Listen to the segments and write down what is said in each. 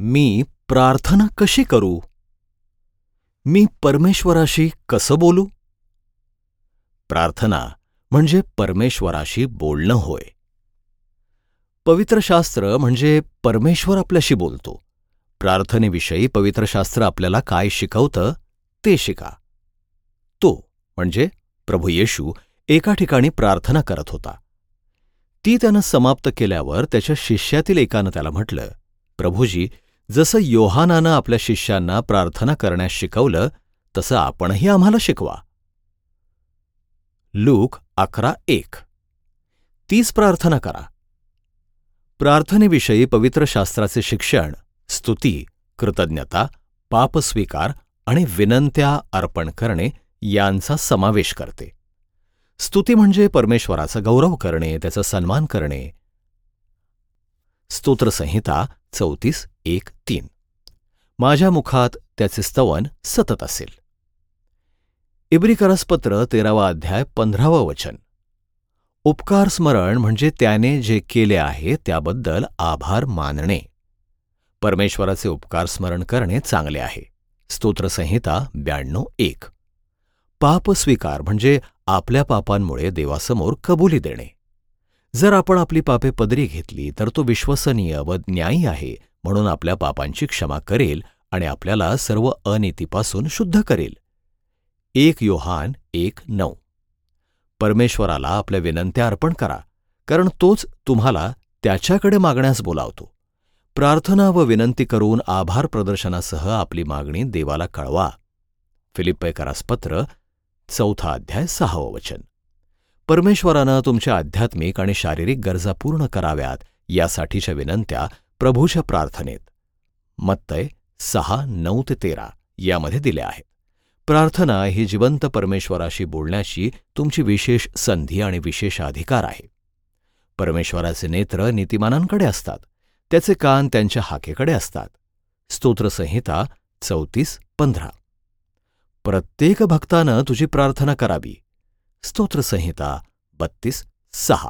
मी प्रार्थना कशी करू? मी परमेश्वराशी कसं बोलू? प्रार्थना म्हणजे परमेश्वराशी बोलणं होय. पवित्र शास्त्र म्हणजे परमेश्वर आपल्याशी बोलतो. प्रार्थनेविषयी पवित्र शास्त्र आपल्याला काय शिकवतं ते शिका. तो म्हणजे प्रभू येशू एका ठिकाणी प्रार्थना करत होता. ती त्यानं समाप्त केल्यावर त्याच्या शिष्यातील एकानं त्याला म्हटलं, प्रभूजी, जसं योहानानं आपल्या शिष्यांना प्रार्थना करण्यास शिकवलं तसं आपणही आम्हाला शिकवा. लूक 11:1. तीच प्रार्थना करा. प्रार्थनेविषयी पवित्र शास्त्राचे शिक्षण स्तुती, कृतज्ञता, पापस्वीकार आणि विनंत्या अर्पण करणे यांचा समावेश करते. स्तुती म्हणजे परमेश्वराचा गौरव करणे, त्याचा सन्मान करणे. स्तोत्रसंहिता 34:1-3. माझ्या मुखात त्याचे स्तवन सतत असेल. इब्रिकरसपत्र 13वा अध्याय 15वं वचन. उपकार स्मरण म्हणजे त्याने जे केले आहे त्याबद्दल आभार मानणे. परमेश्वराचे उपकार स्मरण करणे चांगले आहे. स्तोत्रसंहिता 92:1. पाप स्वीकार म्हणजे आपल्या पापांमुळे देवासमोर कबुली देणे. जर आपण आपली पापे पदरी घेतली तर तो विश्वसनीय व न्यायी आहे, म्हणून आपल्या पापांची क्षमा करेल आणि आपल्याला सर्व अनीतीपासून शुद्ध करेल. 1 योहान 1:9. परमेश्वराला आपल्या विनंत्या अर्पण करा, कारण तोच तुम्हाला त्याच्याकडे मागण्यास बोलावतो. प्रार्थना व विनंती करून आभार प्रदर्शनासह आपली मागणी देवाला कळवा. फिलिप्पीकरासपत्र 4 अध्याय 6 वचन. परमेश्वरानं तुमच्या आध्यात्मिक आणि शारीरिक गरजा पूर्ण कराव्यात यासाठीच्या विनंत्या प्रभूच्या प्रार्थनेत मत्तय 6:9-13 यामध्ये दिल्या आहेत. प्रार्थना ही जिवंत परमेश्वराशी बोलण्याची तुमची विशेष संधी आणि विशेष अधिकार आहे. परमेश्वराचे नेत्र नीतिमानांकडे असतात, त्याचे कान त्यांच्या हाकेकडे असतात. स्तोत्रसंहिता 34:15. प्रत्येक भक्तानं तुझी प्रार्थना करावी. स्तोत्रसंहिता 32:6.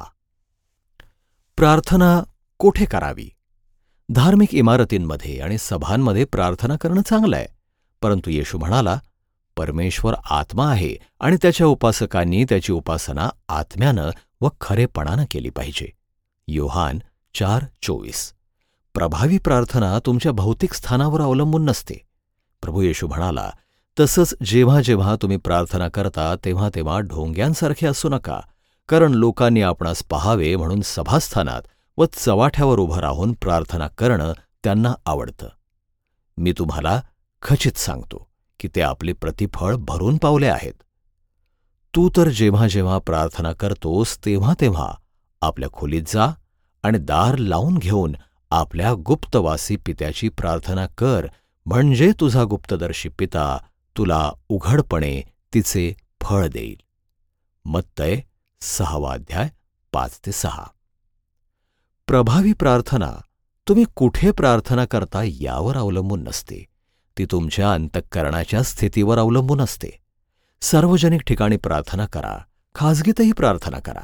प्रार्थना कोठे करावी? धार्मिक इमारतींमध्ये आणि सभांमध्ये प्रार्थना करणं चांगलं आहे, परंतु येशू म्हणाला, परमेश्वर आत्मा आहे आणि त्याच्या उपासकांनी त्याची उपासना आत्म्यानं व खरेपणानं केली पाहिजे. योहान 4:24. प्रभावी प्रार्थना तुमच्या भौतिक स्थानावर अवलंबून नसते. प्रभू येशू म्हणाला, तसंच जेव्हा जेव्हा तुम्ही प्रार्थना करता तेव्हा तेव्हा ढोंग्यांसारखे असू नका, कारण लोकांनी आपणास पाहावे म्हणून सभास्थानात व चवाठ्यावर उभं राहून प्रार्थना करणं त्यांना आवडतं. मी तुम्हाला खचित सांगतो की ते आपले प्रतिफळ भरून पावले आहेत. तू तर जेव्हा जेव्हा प्रार्थना करतोस तेव्हा तेव्हा आपल्या खोलीत जा आणि दार लावून घेऊन आपल्या गुप्तवासी पित्याची प्रार्थना कर, म्हणजे तुझा गुप्तदर्शी पिता तुला उघडपणे तिचे फळ देईल. मत्तय 6 अध्याय 5-6. प्रभावी प्रार्थना तुम्ही कुठे प्रार्थना करता यावर अवलंबून नसते, ती तुमच्या अंतःकरणाच्या स्थितीवर अवलंबून असते. सार्वजनिक ठिकाणी प्रार्थना करा, खाजगीतही प्रार्थना करा.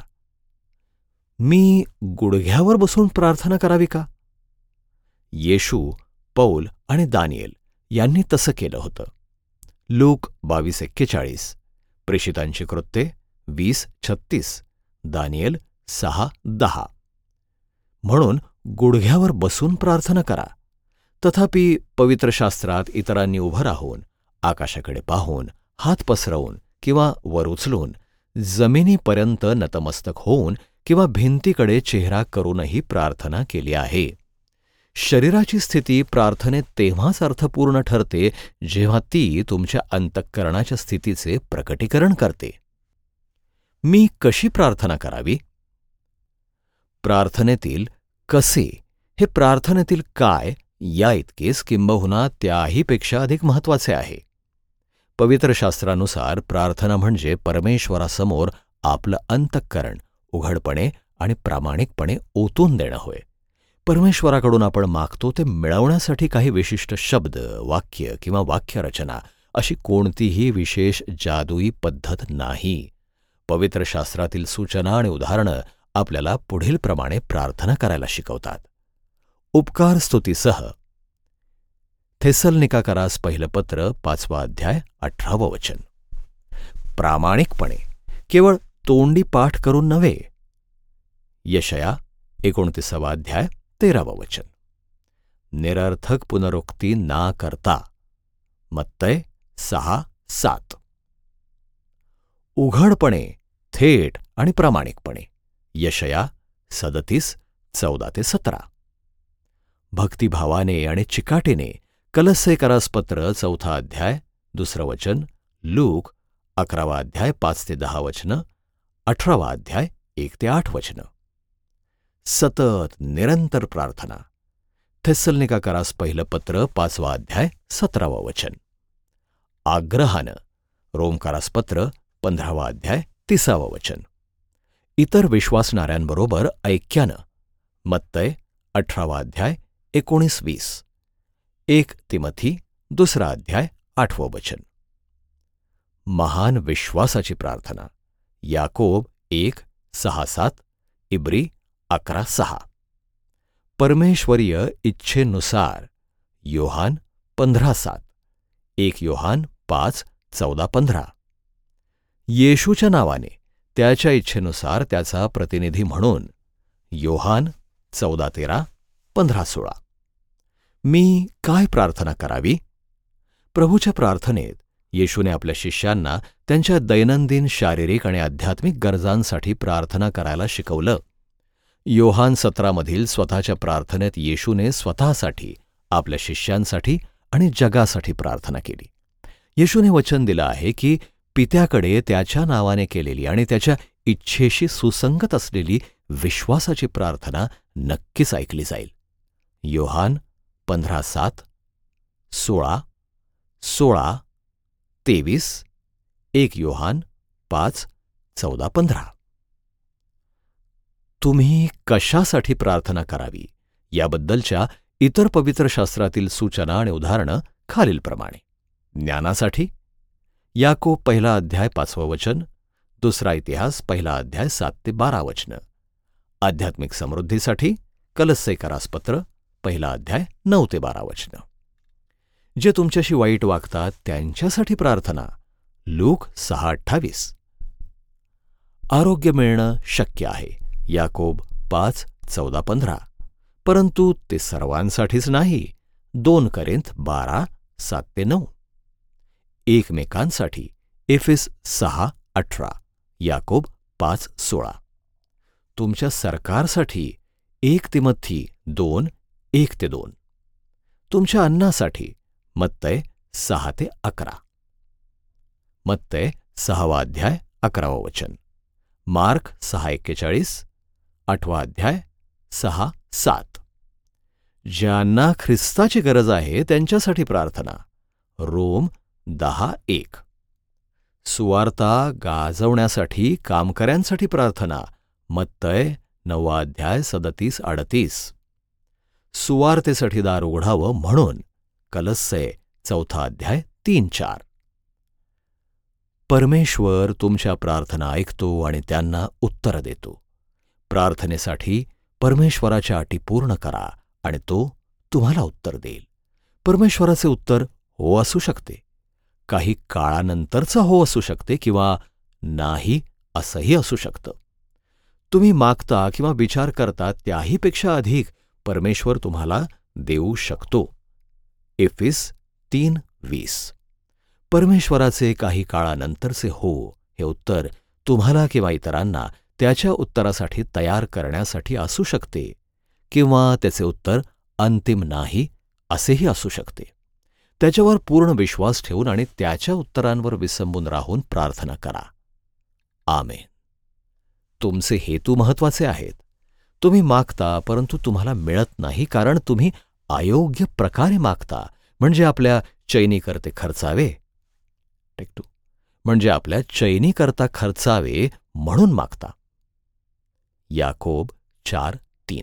मी गुडघ्यावर बसून प्रार्थना करावी का? येशू, पौल आणि दानिएल यांनी तसं केलं होतं. लूक 22:41, प्रेषितांची कृत्ये 20:36, दानिएल 6:10. म्हणून गुडघ्यावर बसून प्रार्थना करा. तथापि पवित्र शास्त्रात इतरांनी उभं राहून, आकाशाकडे पाहून, हात पसरवून किंवा वर उचलून, जमिनीपर्यंत नतमस्तक होऊन किंवा भिंतीकडे चेहरा करूनही प्रार्थना केली आहे. शरीराची स्थिती प्रार्थनेत तेव्हाच अर्थपूर्ण ठरते जेव्हा ती तुमच्या अंतःकरणाच्या स्थितीचे प्रकटीकरण करते. मी कशी प्रार्थना करावी? प्रार्थनेतील कसे हे प्रार्थनेतील काय या इतकेच किंबहुना त्याहीपेक्षा अधिक महत्वाचे आहे. पवित्र शास्त्रानुसार प्रार्थना म्हणजे परमेश्वरासमोर आपलं अंतःकरण उघडपणे आणि प्रामाणिकपणे ओतून देणं होय. परमेश्वराकडून आपण मागतो ते मिळवण्यासाठी काही विशिष्ट शब्द, वाक्य किंवा वाक्यरचना अशी कोणतीही विशेष जादुई पद्धत नाही. पवित्र शास्त्रातील सूचना आणि उदाहरणं आपल्याला पुढील प्रमाणे प्रार्थना करायला शिकवतात. उपकार स्तुतीसह थेसलनिकाकारास पहिलं पत्र 5वा अध्याय 18वं वचन. प्रामाणिकपणे, केवळ तोंडी पाठ करून नव्हे. यशया 29वा अध्याय 13वं वचन. निरर्थक पुनरुक्ती ना करता. मत्तय 6:7. उघडपणे, थेट आणि प्रामाणिकपणे. यशया 37:14-17. भक्तिभावाने आणि चिकाटीने कलस्सेकरास पत्र 4था अध्याय 2रं वचन. लूक 11वा अध्याय 5-10 वचनं. 18वा अध्याय 1-8 वचनं. सतत निरंतर प्रार्थना. थेसलनिकाकारास पहिलं पत्र 5वा अध्याय 17वं वचन. आग्रहानं. रोमकारास पत्र 15वा अध्याय 30वं वचन. इतर विश्वासणाऱ्यांबरोबर ऐक्यानं. मत्तय 18वा अध्याय 19-20. 1 तिमथी 2रा अध्याय 8वं वचन. महान विश्वासाची प्रार्थना. याकोब 1:6-7. इब्री 11:6. परमेश्वरीय इच्छेनुसार. योहान 15:7. 1 योहान 5:14-15. येशूच्या नावाने, त्याच्या इच्छेनुसार त्याचा प्रतिनिधी म्हणून. योहान 14:13, 15:16. मी काय प्रार्थना करावी? प्रभूच्या प्रार्थनेत येशूने आपल्या शिष्यांना त्यांच्या दैनंदिन शारीरिक आणि आध्यात्मिक गरजांसाठी प्रार्थना करायला शिकवलं. योहान 17मधील स्वतःच्या प्रार्थनेत येशूने स्वतःसाठी, आपल्या शिष्यांसाठी आणि जगासाठी प्रार्थना केली. येशूने वचन दिलं आहे की पित्याकडे त्याच्या नावाने केलेली आणि त्याच्या इच्छेशी सुसंगत असलेली विश्वासाची प्रार्थना नक्कीच ऐकली जाईल. योहान 15:7, 16, 23, 1 योहान 5:14-15. तुम्ही कशासाठी प्रार्थना करावी याबद्दलच्या इतर पवित्र शास्त्रातील सूचना आणि उदाहरणं खालीलप्रमाणे. ज्ञानासाठी याकोब 1 अध्याय 5वं वचन. 2 इतिहास 1 अध्याय 7-12 वचनं. आध्यात्मिक समृद्धीसाठी कलस्सेकरास पत्र 1 अध्याय 9-12 वचनं. जे तुमच्याशी वाईट वागतात त्यांच्यासाठी प्रार्थना. लूक 6:28. आरोग्य मिळणं शक्य आहे. याकोब 5:14-15. परंतु ते सर्वांसाठीच नाही. 2 करिंथ 12:7-9. एकमेकांसाठी. एफेस 6:18. याकोब 5:16. तुमच्या सरकारसाठी. 1 तिमथी 2:1-2. तुमच्या अन्नासाठी. मत्तय 6-11. मत्तय 6वा अध्याय 11वं वचन. मार्क 6:41. 8वा अध्याय 6-7. ज्यांना ख्रिस्ताची गरज आहे त्यांच्यासाठी प्रार्थना. रोम 10:1. सुवार्ता गाजवण्यासाठी कामकऱ्यांसाठी प्रार्थना. मत्तय 9वा अध्याय 37-38. सुवार्तेसाठी दार उघडावं म्हणून. कलस्से 4था अध्याय 3-4. परमेश्वर तुमच्या प्रार्थना ऐकतो आणि त्यांना उत्तर देतो. प्रार्थनेसाठी परमेश्वराच्या अटी पूर्ण करा आणि तो तुम्हाला उत्तर देईल. परमेश्वराचे उत्तर हो असू शकते, काही काळानंतरचं हो असू शकते किंवा नाही असंही असू शकतं. तुम्ही मागता किंवा विचार करता त्याहीपेक्षा अधिक परमेश्वर तुम्हाला देऊ शकतो. एफेस 3:20. परमेश्वराचे काही काळानंतरचे हो हे उत्तर तुम्हाला किंवा इतरांना त्याच्या उत्तरासाठी तयार करण्यासाठी असू शकते किंवा त्याचे उत्तर अंतिम नाही असेही असू शकते. त्याच्यावर पूर्ण विश्वास ठेवून आणि त्याच्या उत्तरांवर विसंबून राहून प्रार्थना करा. आमेन. तुमचे हेतू महत्वाचे आहेत. तुम्ही मागता परंतु तुम्हाला मिळत नाही कारण तुम्ही अयोग्य प्रकारे मागता. म्हणजे आपल्या चैनीकरते खर्चावे. म्हणजे आपल्या चैनीकरता खर्चावे म्हणून मागता. याकोब 4:3.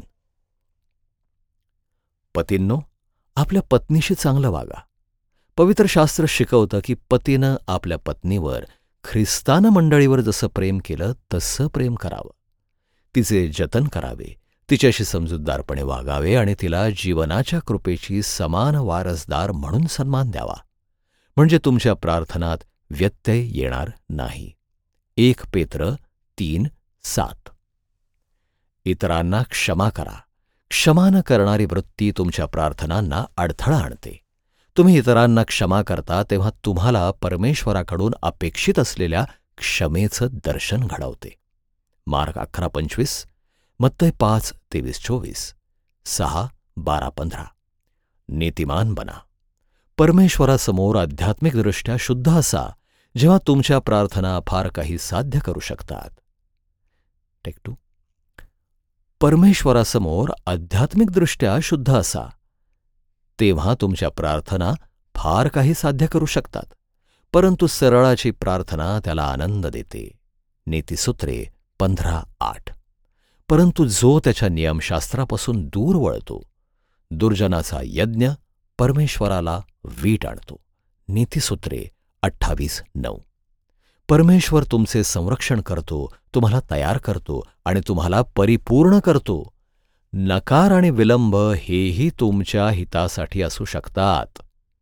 पतींनो, आपल्या पत्नीशी चांगलं वागा. पवित्र शास्त्र शिकवतं की पतीनं आपल्या पत्नीवर ख्रिस्तानं मंडळीवर जसं प्रेम केलं तसं प्रेम करावं. तिचे जतन करावे, तिच्याशी समजूतदारपणे वागावे आणि तिला जीवनाच्या कृपेची समान वारसदार म्हणून सन्मान द्यावा, म्हणजे तुमच्या प्रार्थनात व्यत्यय येणार नाही. 1 पेत्र 3:7. इतरांना क्षमा करा. क्षमा न करणारी वृत्ती तुमच्या प्रार्थनांना अडथळा आणते. तुम्ही इतरांना क्षमा करता तेव्हा तुम्हाला परमेश्वराकडून अपेक्षित असलेल्या क्षमेचं दर्शन घडवते. मार्क 11:25, मत्तई 5:23-24, 6:12-15. नीतिमान बना. परमेश्वरासमोर आध्यात्मिकदृष्ट्या शुद्ध असा, जेव्हा तुमच्या प्रार्थना फार काही साध्य करू शकतात. टेक 2. परमेश्वरासमोर आध्यात्मिकदृष्ट्या शुद्ध असा, तेव्हा तुमच्या प्रार्थना फार काही साध्य करू शकतात, परंतु सरळाची प्रार्थना त्याला आनंद देते. नीतिसूत्रे 15:8. परंतु जो त्याच्या नियमशास्त्रापासून दूर वळतो, दुर्जनाचा यज्ञ परमेश्वराला वीट आणतो. नीतिसूत्रे 28:9. परमेश्वर तुमचे संरक्षण करतो, तुम्हाला तयार करतो आणि तुम्हाला परिपूर्ण करतो. नकार आणि विलंब हेही तुमच्या हितासाठी असू शकतात.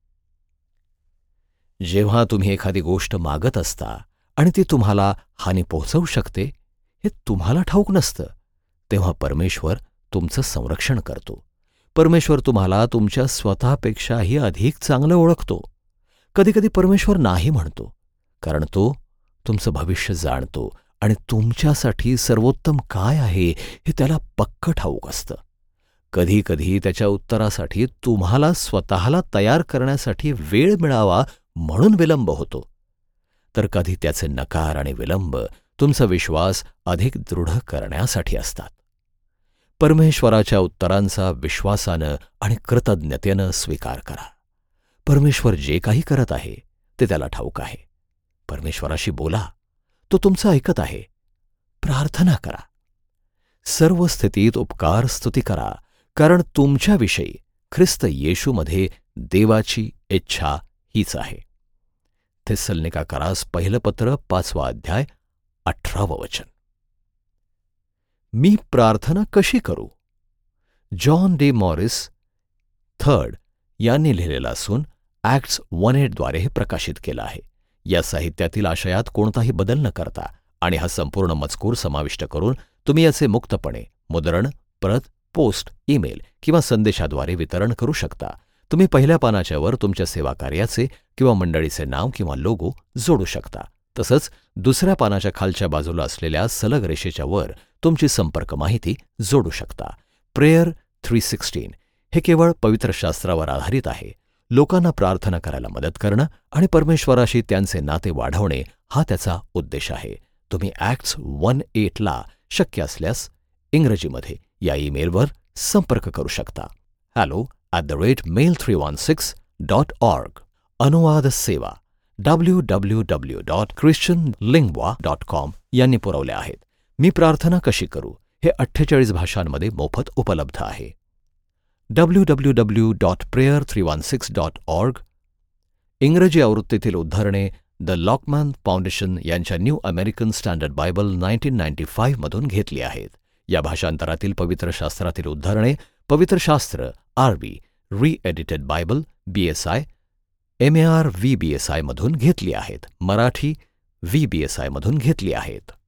जेव्हा तुम्ही एखादी गोष्ट मागत असता आणि ती तुम्हाला हानी पोहोचवू शकते हे तुम्हाला ठाऊक नसतं, तेव्हा परमेश्वर तुमचं संरक्षण करतो. परमेश्वर तुम्हाला तुमच्या स्वतःपेक्षाही अधिक चांगलं ओळखतो. कधीकधी परमेश्वर नाही म्हणतो, कारण तो तुमचं भविष्य जाणतो आणि तुमच्यासाठी सर्वोत्तम काय आहे हे त्याला पक्कं ठाऊक असतं. कधीकधी त्याच्या उत्तरासाठी तुम्हाला स्वतःला तयार करण्यासाठी वेळ मिळावा म्हणून विलंब होतो, तर कधी त्याचे नकार आणि विलंब तुमचा विश्वास अधिक दृढ करण्यासाठी असतात. परमेश्वराच्या उत्तरांचा विश्वासानं आणि कृतज्ञतेनं स्वीकार करा. परमेश्वर जे काही करत आहे ते त्याला ठाऊक आहे. परमेश्वराशी बोला, तो तुमचं ऐकत आहे. प्रार्थना करा. सर्व स्थितीत उपकार स्तुती करा, कारण तुमच्याविषयी ख्रिस्त येशूमध्ये देवाची इच्छा हीच आहे. थेसलोनिकाकारास पहिलं पत्र 5वा अध्याय 18वं वचन. मी प्रार्थना कशी करू? जॉन डी मॉरिस थर्ड यांनी लिहिलेलं असून ॲक्ट्स 1:8 द्वारे हे प्रकाशित केलं आहे. या साहित्यातील आशयात कोणताही बदल न करता आणि हा संपूर्ण मजकूर समाविष्ट करून तुम्ही याचे मुक्तपणे मुद्रण, प्रत, पोस्ट, ईमेल किंवा संदेशाद्वारे वितरण करू शकता. तुम्ही पहिल्या पानाच्या वर तुमच्या सेवा कार्याचे किंवा मंडळीचे नाव किंवा लोगो जोडू शकता. तसंच दुसऱ्या पानाच्या खालच्या बाजूला असलेल्या सलग रेषेच्या वर तुमची संपर्क माहिती जोडू शकता. प्रेयर 316 हे केवळ पवित्र शास्त्रावर आधारित आहे. लोकांना प्रार्थना करायला मदत करणं आणि परमेश्वराशी त्यांचे नाते वाढवणे हा त्याचा उद्देश आहे. तुम्ही ॲक्ट्स 1:8 शक्य असल्यास इंग्रजीमध्ये या ईमेलवर संपर्क करू शकता. hello@mail316.org. अनुवाद सेवा www.christianlingua.com यांनी पुरवल्या आहेत. मी प्रार्थना कशी करू हे 48 भाषांमध्ये मोफत उपलब्ध आहे. www.prayer316.org. इंग्रजी आवृत्तीतील उद्धरणे द लॉकमॅन फाउंडेशन यांच्या न्यू अमेरिकन स्टँडर्ड बायबल 1995 मधून घेतली आहेत. या भाषांतरातील पवित्र शास्त्रातील उद्धरणे पवित्र शास्त्र RV re-edited Bible BSI MAR VBSI मधून घेतली आहेत. मराठी VBSI मधून घेतली आहेत.